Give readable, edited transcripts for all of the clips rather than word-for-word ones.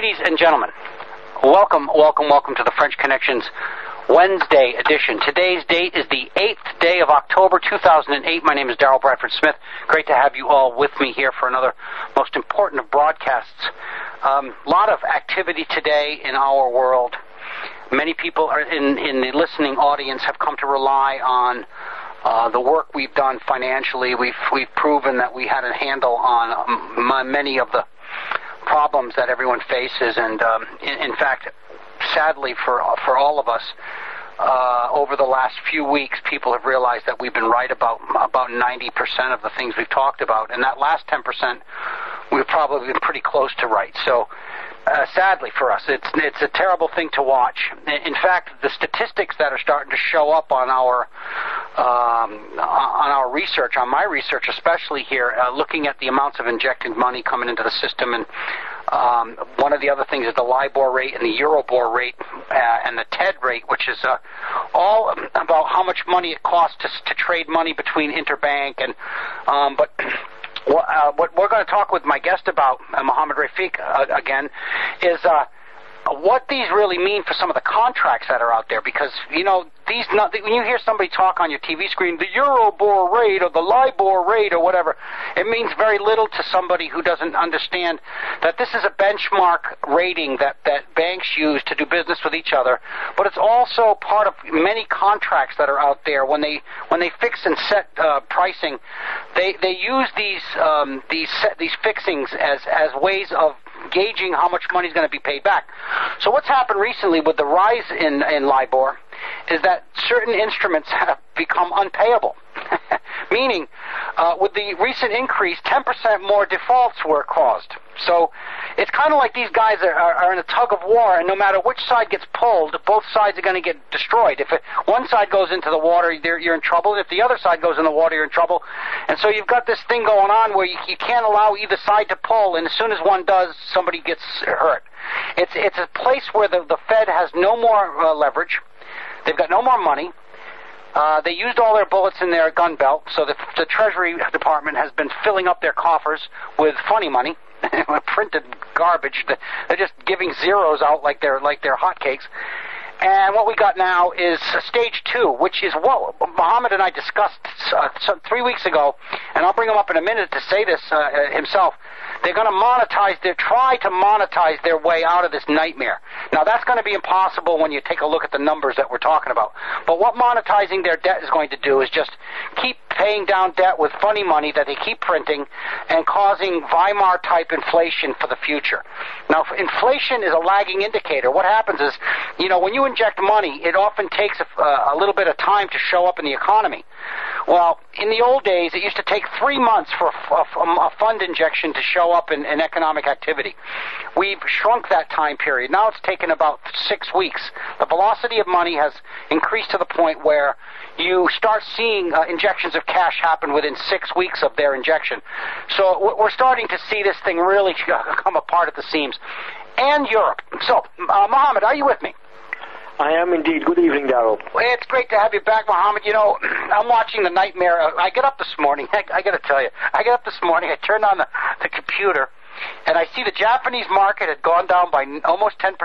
Ladies and gentlemen, welcome to the French Connections Wednesday edition. Today's date is the 8th day of October 2008. My name is Darrell Bradford Smith. Great to have you all with me here for another most important of broadcasts. Lot of activity today in our world. Many people in the listening audience have come to rely on the work we've done financially. We've proven that we had a handle on many of the problems that everyone faces, and in fact, sadly for all of us, over the last few weeks, people have realized that we've been right about 90% of the things we've talked about, and that last 10% we've probably been pretty close to right. So sadly for us, it's a terrible thing to watch. In fact, the statistics that are starting to show up on our research, on my research especially here, looking at the amounts of injected money coming into the system, and one of the other things is the LIBOR rate and the Euribor rate and the TED rate, which is all about how much money it costs to trade money between interbank and but. What we're going to talk with my guest about, Mohammed Rafiq, again, is what these really mean for some of the contracts that are out there. Because, you know, when you hear somebody talk on your TV screen, the Euribor rate or the LIBOR rate or whatever, it means very little to somebody who doesn't understand that this is a benchmark rating that banks use to do business with each other. But it's also part of many contracts that are out there. When they fix and set pricing, they use these fixings as ways of gauging how much money is going to be paid back. So what's happened recently with the rise in LIBOR is that certain instruments have become unpayable. Meaning, with the recent increase, 10% more defaults were caused. So it's kind of like these guys are in a tug of war, and no matter which side gets pulled, both sides are going to get destroyed. If one side goes into the water, you're in trouble. If the other side goes in the water, you're in trouble. And so you've got this thing going on where you can't allow either side to pull, and as soon as one does, somebody gets hurt. It's a place where the Fed has no more leverage. They've got no more money. They used all their bullets in their gun belt, so the Treasury Department has been filling up their coffers with funny money, printed garbage. They're just giving zeros out like they're hotcakes. And what we got now is stage 2, which is what Mohammed and I discussed 3 weeks ago, and I'll bring him up in a minute to say this himself. They're going to try to monetize their way out of this nightmare. Now, that's going to be impossible when you take a look at the numbers that we're talking about. But what monetizing their debt is going to do is just keep paying down debt with funny money that they keep printing and causing Weimar-type inflation for the future. Now, inflation is a lagging indicator. What happens is, you know, when you inject money, it often takes a little bit of time to show up in the economy. Well, in the old days, it used to take 3 months for a fund injection to show up in economic activity. We've shrunk that time period. Now it's taken about 6 weeks. The velocity of money has increased to the point where you start seeing injections of cash happen within 6 weeks of their injection. So we're starting to see this thing really come apart at the seams. And Europe. So, Mohammed, are you with me? I am indeed. Good evening, Darrell. Well, it's great to have you back, Mohammed. You know, I'm watching the nightmare. I get up this morning. I got to tell you, I get up this morning. I turn on the computer, and I see the Japanese market had gone down by almost 10%.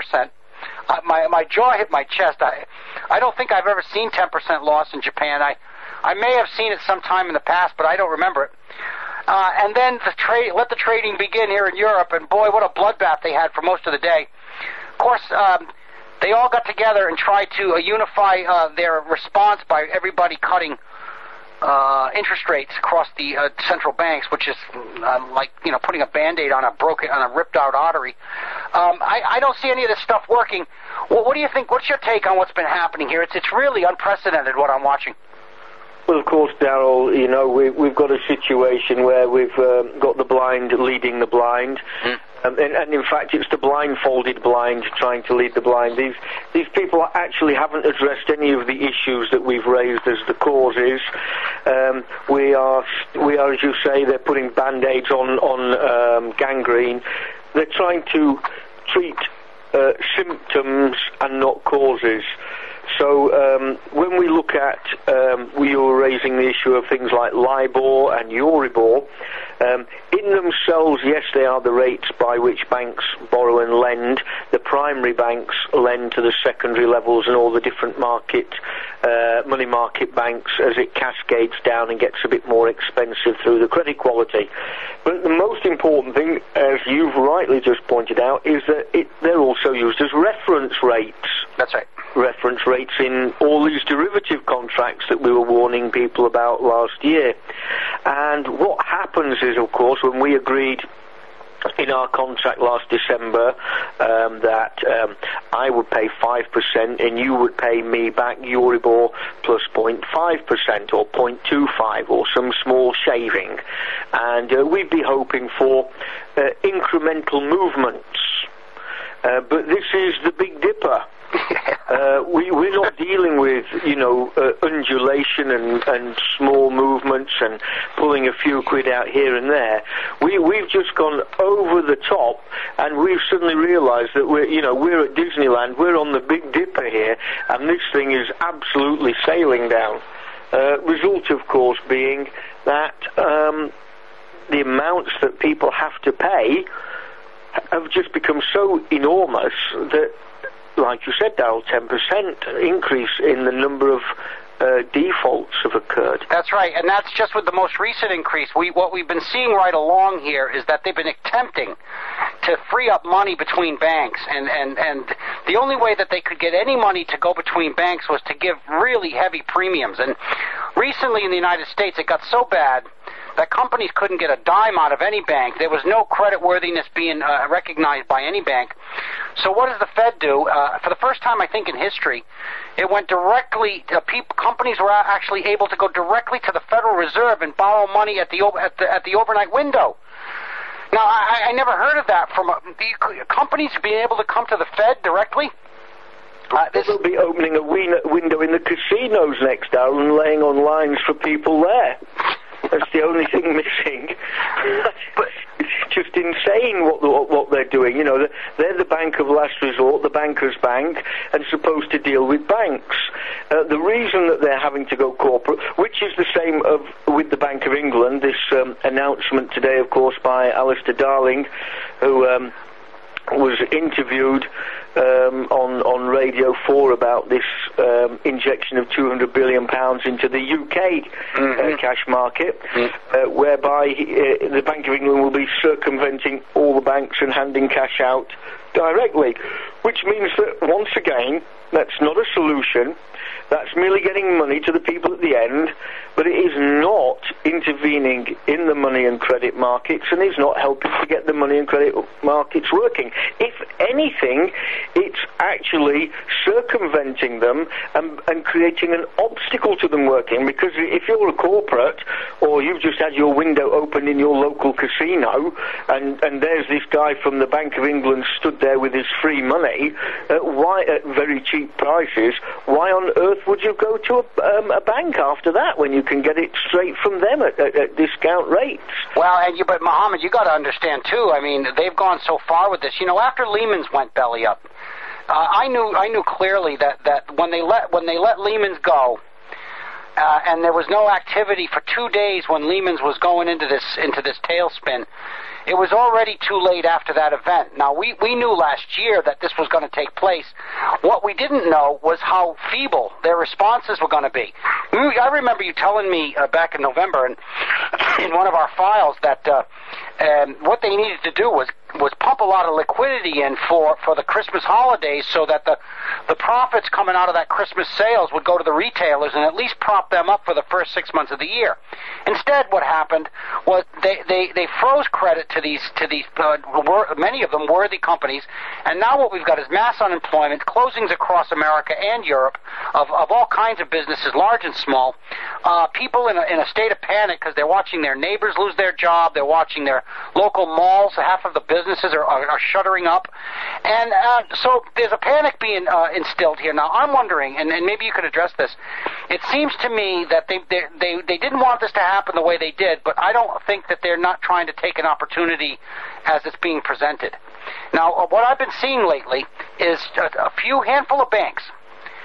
My jaw hit my chest. I don't think I've ever seen 10% loss in Japan. I may have seen it sometime in the past, but I don't remember it. And then let the trading begin here in Europe, and boy, what a bloodbath they had for most of the day. Of course, they all got together and tried to unify their response by everybody cutting interest rates across the central banks, which is like, you know, putting a Band-Aid on a ripped-out artery. I don't see any of this stuff working. What do you think? What's your take on what's been happening here? It's really unprecedented what I'm watching. Well, of course, Darrell, you know, we've got a situation where we've got the blind leading the blind. And in fact, it's the blindfolded blind trying to lead the blind. These people actually haven't addressed any of the issues that we've raised as the causes. We are, as you say, they're putting Band-Aids on gangrene. They're trying to treat symptoms and not causes. So when we look at, we were raising the issue of things like LIBOR and Euribor. In themselves, yes, they are the rates by which banks borrow and lend. The primary banks lend to the secondary levels and all the different money market banks as it cascades down and gets a bit more expensive through the credit quality. But the most important thing, as you've rightly just pointed out, is that they're also used as reference rates. That's right. Reference rates in all these derivative contracts that we were warning people about last year. And what happens is, of course, when we agreed in our contract last December that I would pay 5% and you would pay me back Euribor plus 0.5% or 0.25 or some small shaving. And we'd be hoping for incremental movements. But this is the Big Dipper. We're not dealing with, undulation and small movements and pulling a few quid out here and there. We've just gone over the top, and we've suddenly realised that we're at Disneyland. We're on the Big Dipper here, and this thing is absolutely sailing down. Result, of course, being that the amounts that people have to pay have just become so enormous that, like you said, Darryl, 10% increase in the number of defaults have occurred. That's right, and that's just with the most recent increase. What we've been seeing right along here is that they've been attempting to free up money between banks, and the only way that they could get any money to go between banks was to give really heavy premiums. And recently in the United States, it got so bad that companies couldn't get a dime out of any bank. There was no creditworthiness being recognized by any bank. So what does the Fed do? For the first time, I think, in history, it went directly to companies were actually able to go directly to the Federal Reserve and borrow money at the overnight window. Now, I never heard of that from companies being able to come to the Fed directly. They'll be opening a window in the casinos next hour and laying on lines for people there. That's the only thing missing. But it's just insane what they're doing. They're the bank of last resort, the banker's bank, and supposed to deal with banks. The reason that they're having to go corporate, which is the same with the Bank of England, this announcement today, of course, by Alistair Darling, who was interviewed on Radio 4 about this injection of £200 billion into the UK cash market, whereby the Bank of England will be circumventing all the banks and handing cash out directly, which means that, once again, that's not a solution. That's merely getting money to the people at the end, but it is not intervening in the money and credit markets, and is not helping to get the money and credit markets working. If anything, it's actually circumventing them and creating an obstacle to them working, because if you're a corporate, or you've just had your window opened in your local casino, and there's this guy from the Bank of England stood there with his free money, why at very cheap prices, why on earth would you go to a bank after that when you can get it straight from them at discount rates? Well, but Mohammed, you got to understand too. I mean, they've gone so far with this. After Lehman's went belly up, I knew clearly that when they let Lehman's go, and there was no activity for 2 days when Lehman's was going into this tailspin. It was already too late after that event. Now, we knew last year that this was going to take place. What we didn't know was how feeble their responses were going to be. I remember you telling me back in November in one of our files that what they needed to do was pump a lot of liquidity in for the Christmas holidays, so that the profits coming out of that Christmas sales would go to the retailers and at least prop them up for the first 6 months of the year. Instead, what happened was they froze credit to these many of them worthy companies, and now what we've got is mass unemployment, closings across America and Europe of all kinds of businesses, large and small. People in a state of panic because they're watching their neighbors lose their job, they're watching their local malls, half of the businesses are shuttering up, and so there's a panic being instilled here. Now I'm wondering, and maybe you could address this. It seems to me that they didn't want this to happen the way they did, but I don't think that they're not trying to take an opportunity as it's being presented. Now what I've been seeing lately is a handful of banks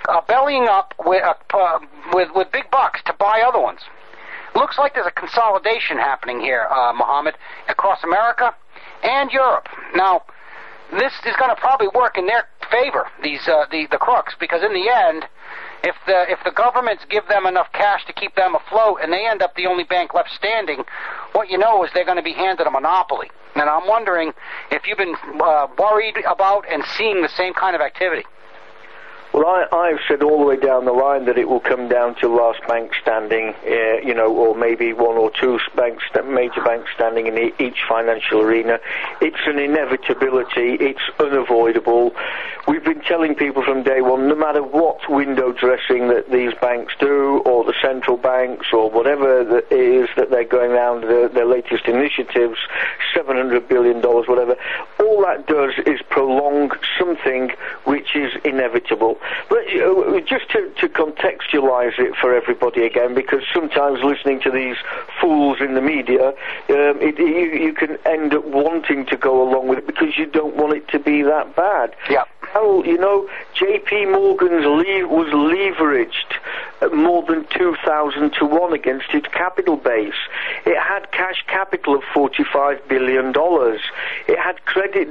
bellying up with big bucks to buy other ones. Looks like there's a consolidation happening here, Mohammed, across America and Europe. Now, this is going to probably work in their favor, the crooks, because in the end, if the governments give them enough cash to keep them afloat and they end up the only bank left standing, what you know is they're going to be handed a monopoly. And I'm wondering if you've been worried about and seeing the same kind of activity. Well, I've said all the way down the line that it will come down to last bank standing, or maybe one or two major banks standing in each financial arena. It's an inevitability. It's unavoidable. We've been telling people from day one, no matter what window dressing that these banks do, or the central banks, or whatever it is that they're going around their latest initiatives, $700 billion, whatever, all that does is prolong something which is inevitable. But just to contextualize it for everybody again, because sometimes listening to these fools in the media, you can end up wanting to go along with it because you don't want it to be that bad. Yeah. Well, J.P. Morgan's was leveraged more than 2,000 to 1 against its capital base. It had cash capital of $45 billion. It had credit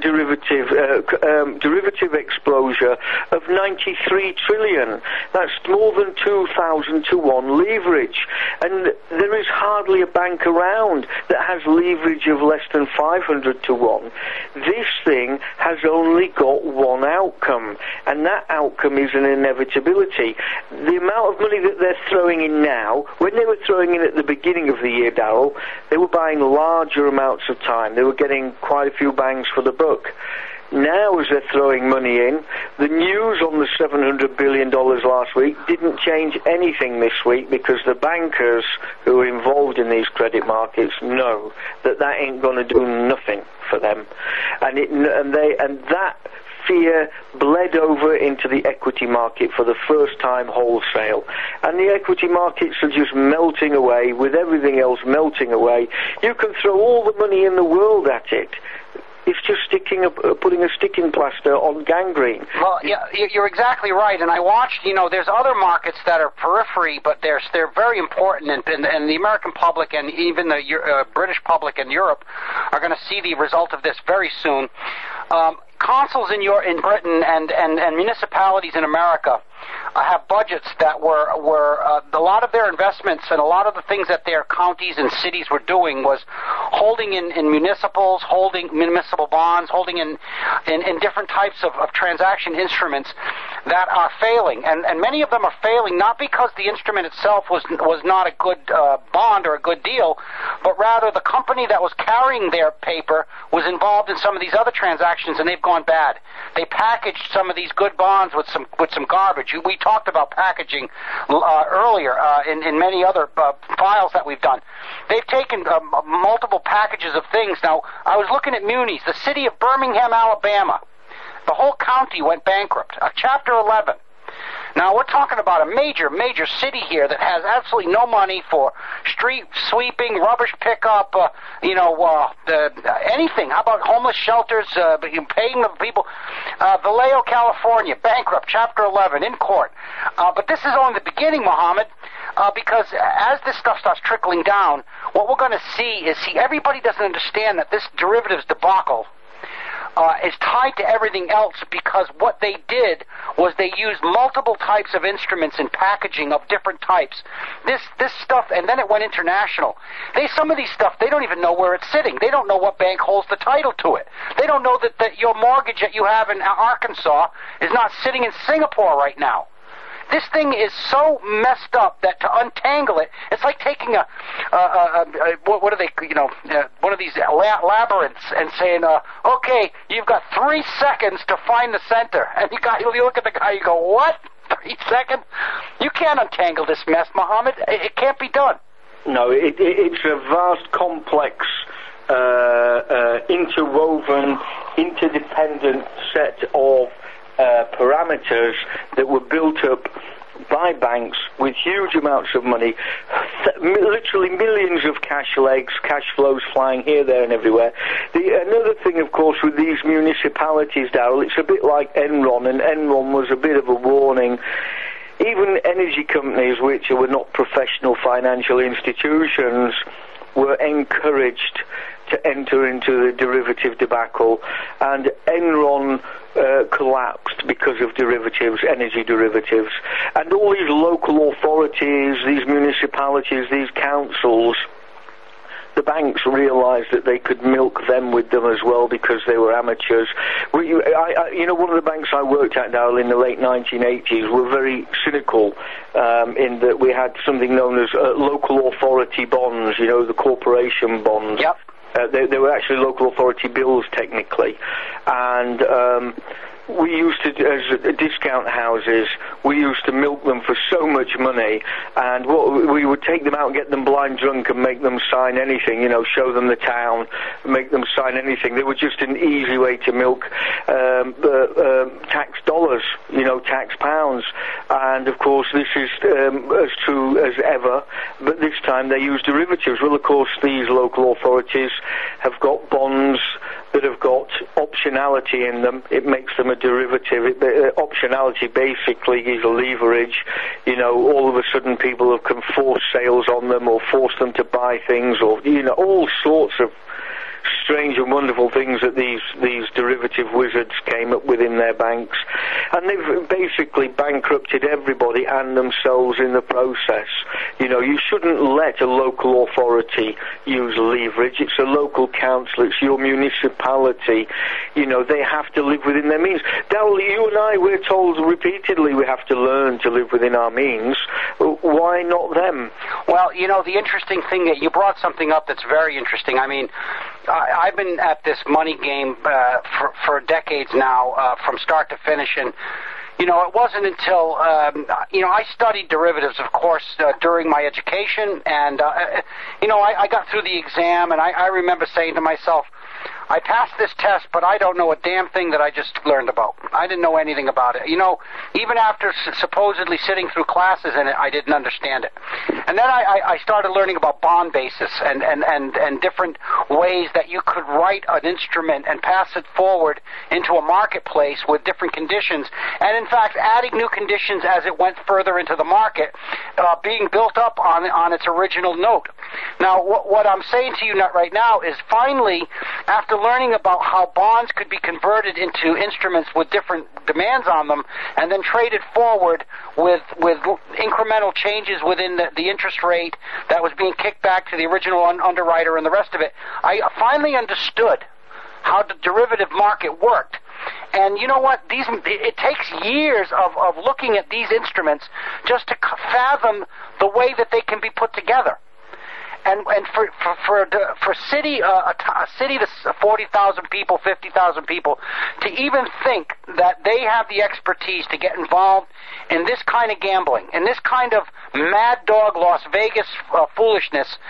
derivative exposure of 93 trillion. That's more than 2,000 to 1 leverage. And there is hardly a bank around that has leverage of less than 500 to 1. This thing has only got one outcome, and that outcome is an inevitability. The amount of money that they're throwing in now, when they were throwing in at the beginning of the year, Darryl, they were buying larger amounts of time. They were getting quite a few bangs for the buck. Now, as they're throwing money in, the news on the $700 billion last week didn't change anything this week, because the bankers who are involved in these credit markets know that ain't going to do nothing for them. And that fear bled over into the equity market for the first time wholesale. And the equity markets are just melting away, with everything else melting away. You can throw all the money in the world at it. It's just putting a sticking plaster on gangrene. Well, yeah, you're exactly right. And I watched, there's other markets that are periphery, but they're very important, and the American public and even the British public in Europe are going to see the result of this very soon. Consuls in Britain and municipalities in America have budgets that were a lot of their investments and a lot of the things that their counties and cities were doing was holding in municipals, holding municipal bonds, holding in different types of transaction instruments that are failing, and many of them are failing not because the instrument itself was not a good bond or a good deal, but rather the company that was carrying their paper was involved in some of these other transactions, and they've gone bad. They packaged some of these good bonds with some garbage. We talked about packaging earlier in many other files that we've done. They've taken multiple packages of things. Now, I was looking at munis, the city of Birmingham, Alabama. The whole county went bankrupt. Chapter 11. Now, we're talking about a major city here that has absolutely no money for street sweeping, rubbish pickup, anything. How about homeless shelters, paying the people? Vallejo, California, bankrupt, Chapter 11, in court. But this is only the beginning, Mohammed, because as this stuff starts trickling down, what we're going to see is, everybody doesn't understand that this derivatives debacle is tied to everything else, because what they did was they used multiple types of instruments and packaging of different types. This stuff, and then it went international. Some of these stuff, they don't even know where it's sitting. They don't know what bank holds the title to it. They don't know that your mortgage that you have in Arkansas is not sitting in Singapore right now. This thing is so messed up that to untangle it, it's like taking what are they, one of these labyrinths and saying, okay, you've got 3 seconds to find the center. And you look at the guy, you go, what? 3 seconds? You can't untangle this mess, Mohammed. It can't be done. No, it's a vast, complex, interwoven, interdependent set of parameters that were built up by banks with huge amounts of money, literally millions of cash legs, cash flows flying here, there and everywhere. Another thing, of course, with these municipalities, Darryl, it's a bit like Enron, and Enron was a bit of a warning. even energy companies, which were not professional financial institutions, were encouraged to enter into the derivative debacle, and Enron collapsed because of derivatives, energy derivatives. And all these local authorities, these municipalities, these councils, the banks realized that they could milk them with them as well because they were amateurs. One of the banks I worked at, Darryl, in the late 1980s were very cynical in that we had something known as local authority bonds, the corporation bonds. Yep. They were actually local authority bills, technically. And we used to, as discount houses, we used to milk them for so much money, and we would take them out and get them blind drunk and make them sign anything, show them the town, make them sign anything. They were just an easy way to milk tax dollars, tax pounds. And of course this is as true as ever, but this time they use derivatives. Well, of course these local authorities have got bonds that have got optionality in them. It makes them a derivative. Optionality basically is a leverage. All of a sudden people can force sales on them or force them to buy things, or all sorts of strange and wonderful things that these derivative wizards came up with in their banks. And they've basically bankrupted everybody and themselves in the process. You shouldn't let a local authority use leverage. It's a local council, it's your municipality. They have to live within their means. Darryl, you and I, we're told repeatedly we have to learn to live within our means. Why not them? Well, the interesting thing that you brought something up that's very interesting. I mean, I've been at this money game for decades now, from start to finish, and it wasn't until I studied derivatives, of course, during my education, and I got through the exam, and I remember saying to myself, I passed this test, but I don't know a damn thing that I just learned about. I didn't know anything about it. Even after supposedly sitting through classes in it, I didn't understand it. And then I started learning about bond basis and different ways that you could write an instrument and pass it forward into a marketplace with different conditions. And in fact, adding new conditions as it went further into the market, being built up on its original note. Now, what I'm saying to you right now is finally, after learning about how bonds could be converted into instruments with different demands on them and then traded forward with incremental changes within the interest rate that was being kicked back to the original underwriter and the rest of it, I finally understood how the derivative market worked. And you know what? It takes years of looking at these instruments just to fathom the way that they can be put together. And for a city that's 40,000 people, 50,000 people, to even think that they have the expertise to get involved in this kind of gambling, in this kind of mad dog Las Vegas foolishness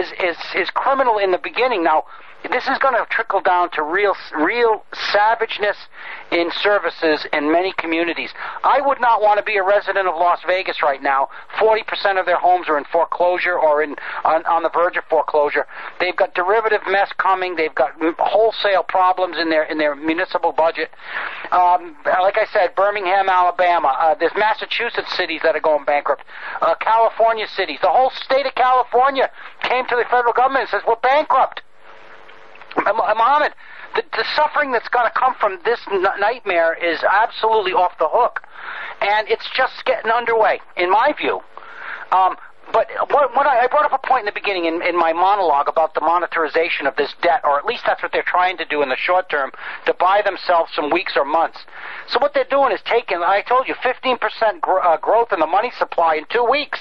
is criminal in the beginning. Now, this is going to trickle down to real savageness in services in many communities. I would not want to be a resident of Las Vegas right now. 40% of their homes are in foreclosure or on the verge of foreclosure. They've got derivative mess coming. They've got wholesale problems in their municipal budget. Like I said, Birmingham, Alabama. There's Massachusetts cities that are going bankrupt. California cities. The whole state of California came to the federal government and says, we're bankrupt. Mohammed, the suffering that's going to come from this nightmare is absolutely off the hook, and it's just getting underway, in my view. But what I brought up a point in the beginning in my monologue about the monetization of this debt, or at least that's what they're trying to do in the short term, to buy themselves some weeks or months. So what they're doing is taking, I told you, 15% growth in the money supply in 2 weeks.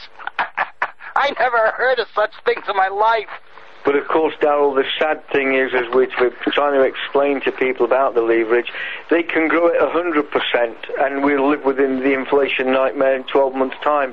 I never heard of such things in my life. But of course, Darryl, the sad thing is, as we're trying to explain to people about the leverage, they can grow it 100%, and we'll live within the inflation nightmare in 12 months' time.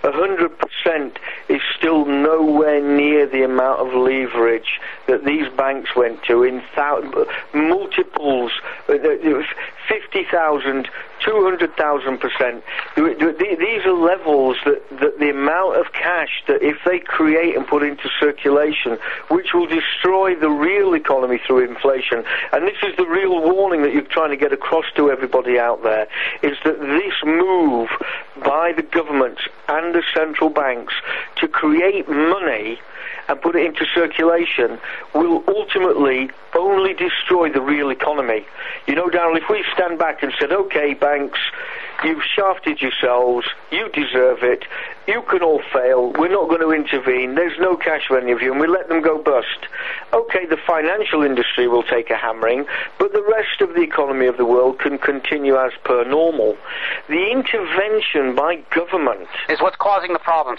100% is still nowhere near the amount of leverage that these banks went to in multiples, 50,000, 200,000%. These are levels that the amount of cash that if they create and put into circulation, which will destroy the real economy through inflation. And this is the real warning that you're trying to get across to everybody out there, is that this move by the government and the central banks to create money and put it into circulation will ultimately only destroy the real economy. You know, Darryl, if we stand back and said, okay, banks, you've shafted yourselves, you deserve it, you can all fail, we're not going to intervene, there's no cash for any of you, and we let them go bust. Okay, the financial industry will take a hammering, but the rest of the economy of the world can continue as per normal. The intervention by government is what's causing the problems.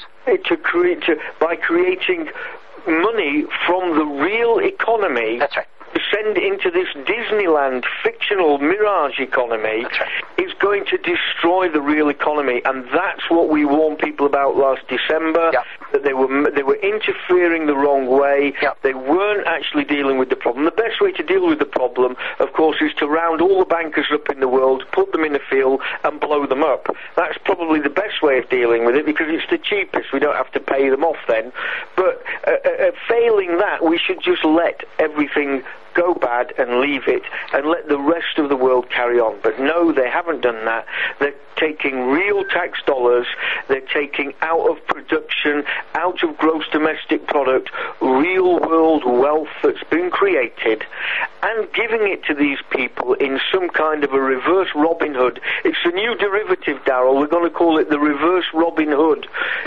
By creating money from the real economy. That's right. To send into this Disneyland fictional mirage economy is going to destroy the real economy, and that's what we warned people about last December. That they were interfering the wrong way. They weren't actually dealing with the problem. The best way to deal with the problem, of course, is to round all the bankers up in the world, put them in a field, and blow them up. That's probably the best way of dealing with it because it's the cheapest. We don't have to pay them off then. But failing that, we should just let everything go bad and leave it and let the rest of the world carry on. But no, they haven't done that. They're taking real tax dollars, they're taking out of production, out of gross domestic product, real world wealth that's been created, and giving it to these people in some kind of a reverse Robin Hood. It's a new derivative, Darryl. We're going to call it the reverse Robin Hood.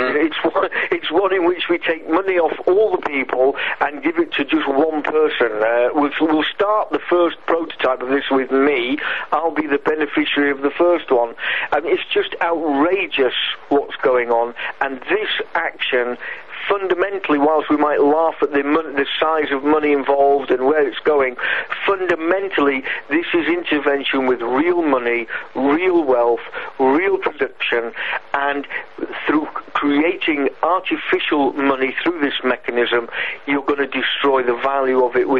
It's one in which we take money off all the people and give it to just one person. We'll start the first prototype of this with me. I'll be the beneficiary of the first one. It's just outrageous what's going on, and this action fundamentally, whilst we might laugh at the size of money involved and where it's going, fundamentally this is intervention with real money, real wealth, real production, and through creating artificial money through this mechanism, you're going to destroy the value of it with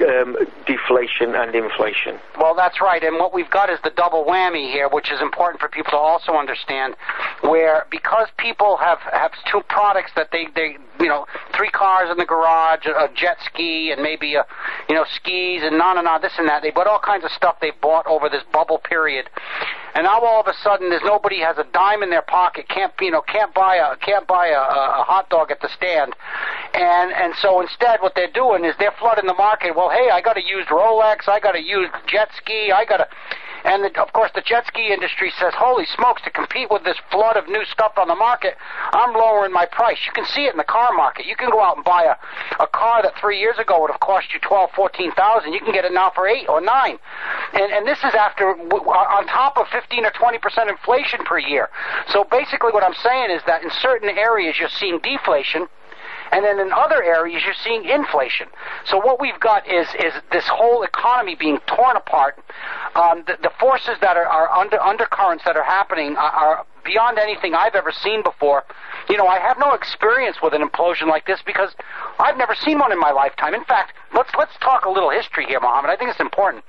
deflation and inflation. Well, that's right, and what we've got is the double whammy here, which is important for people to also understand, where because people have two products that they 3 cars in the garage, a jet ski, and maybe skis and this and that. They bought all kinds of stuff they bought over this bubble period, and now all of a sudden there's nobody has a dime in their pocket, can't buy a hot dog at the stand, and so instead what they're doing is they're flooding the market. Well, hey, I got to use Rolex, I got to use jet ski, and of course the jet ski industry says, holy smokes, to compete with this flood of new stuff on the market, I'm lowering my price. You can see it in the car market. You can go out and buy a car that 3 years ago would have cost you $12,000, $14,000. You can get it now for $8,000 or $9,000. And this is after, on top of 15 or 20% inflation per year. So basically what I'm saying is that in certain areas you're seeing deflation, and then in other areas you're seeing inflation. So what we've got is this whole economy being torn apart. The forces that are undercurrents that are happening are beyond anything I've ever seen before. I have no experience with an implosion like this because I've never seen one in my lifetime. In fact, let's talk a little history here, Mohammed. I think it's important.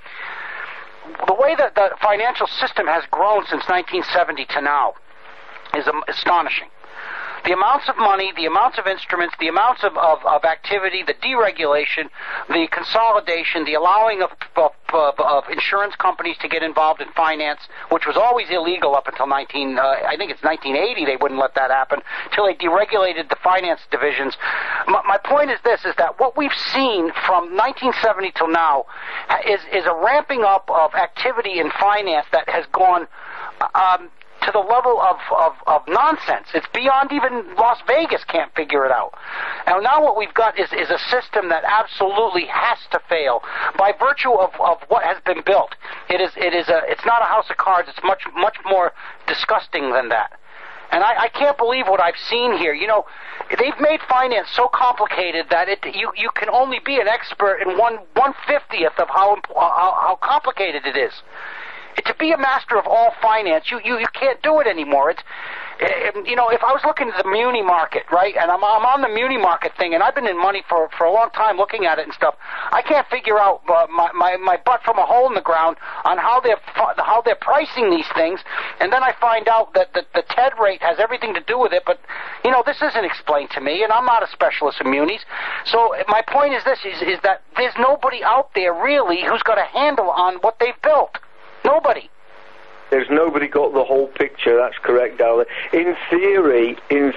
The way that the financial system has grown since 1970 to now is astonishing. The amounts of money, the amounts of instruments, the amounts of activity, the deregulation, the consolidation, the allowing of insurance companies to get involved in finance, which was always illegal up until 1980. They wouldn't let that happen until they deregulated the finance divisions. My point is this: is that what we've seen from 1970 till now is a ramping up of activity in finance that has gone to the level of nonsense. It's beyond even Las Vegas can't figure it out. And now what we've got is a system that absolutely has to fail by virtue of what has been built. It's not a house of cards. It's much more disgusting than that. And I can't believe what I've seen here. They've made finance so complicated that you can only be an expert in 1/50th of how complicated it is. To be a master of all finance, you can't do it anymore. You know, if I was looking at the muni market, right, and I'm on the muni market thing, and I've been in money for a long time looking at it and stuff, I can't figure out my butt from a hole in the ground on how they're pricing these things, and then I find out that the TED rate has everything to do with it, but, you know, this isn't explained to me, and I'm not a specialist in munis. So my point is this, is that there's nobody out there really who's got a handle on what they've built. Nobody. There's nobody got the whole picture. That's correct, Darla. In theory,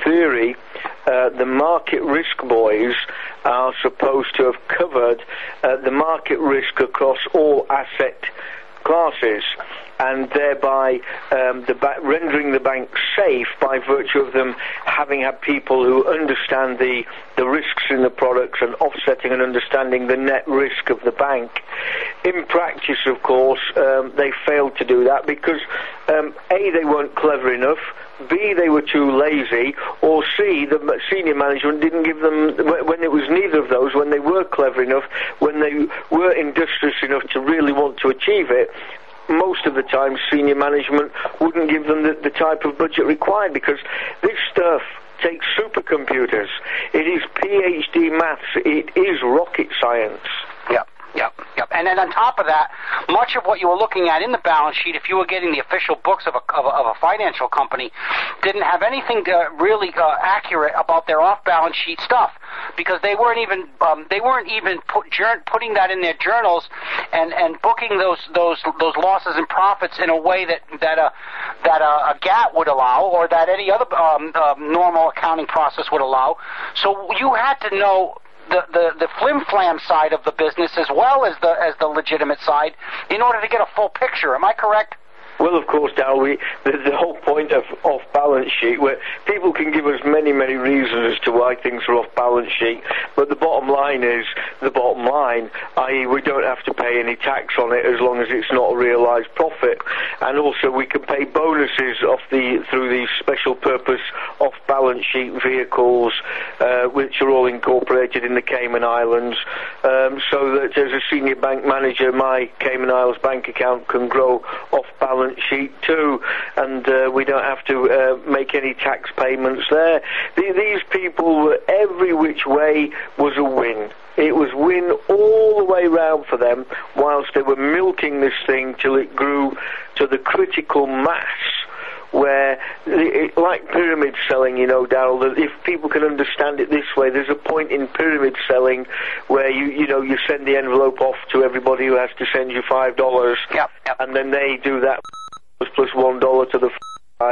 the market risk boys are supposed to have covered the market risk across all asset classes, and thereby rendering the bank safe by virtue of them having had people who understand the risks in the products and offsetting and understanding the net risk of the bank. In practice, of course, they failed to do that because A, they weren't clever enough, B, they were too lazy, or C, the senior management didn't give them, when it was neither of those, when they were clever enough, when they were industrious enough to really want to achieve it, most of the time senior management wouldn't give them the type of budget required, because this stuff takes supercomputers. It is PhD maths. It is rocket science. Yep. And then on top of that, much of what you were looking at in the balance sheet, if you were getting the official books of a financial company, didn't have anything really accurate about their off-balance sheet stuff, because they weren't even putting that in their journals and booking those losses and profits in a way that a GAT would allow, or that any other normal accounting process would allow. So you had to know the flim-flam side of the business as well as the legitimate side in order to get a full picture. Am I correct? Well, of course, Dal, there's the whole point of off-balance sheet, where people can give us many, many reasons as to why things are off-balance sheet, but the bottom line is the bottom line, i.e. we don't have to pay any tax on it as long as it's not a realised profit, and also we can pay bonuses through these special purpose off-balance sheet vehicles, which are all incorporated in the Cayman Islands, so that as a senior bank manager, my Cayman Islands bank account can grow off-balance sheet too, and we don't have to make any tax payments there. These people, every which way was a win. It was win all the way round for them, whilst they were milking this thing till it grew to the critical mass where, like pyramid selling, you know, Darryl, that if people can understand it this way, there's a point in pyramid selling where you send the envelope off to everybody who has to send you $5, yep. and then they do that plus $1 to the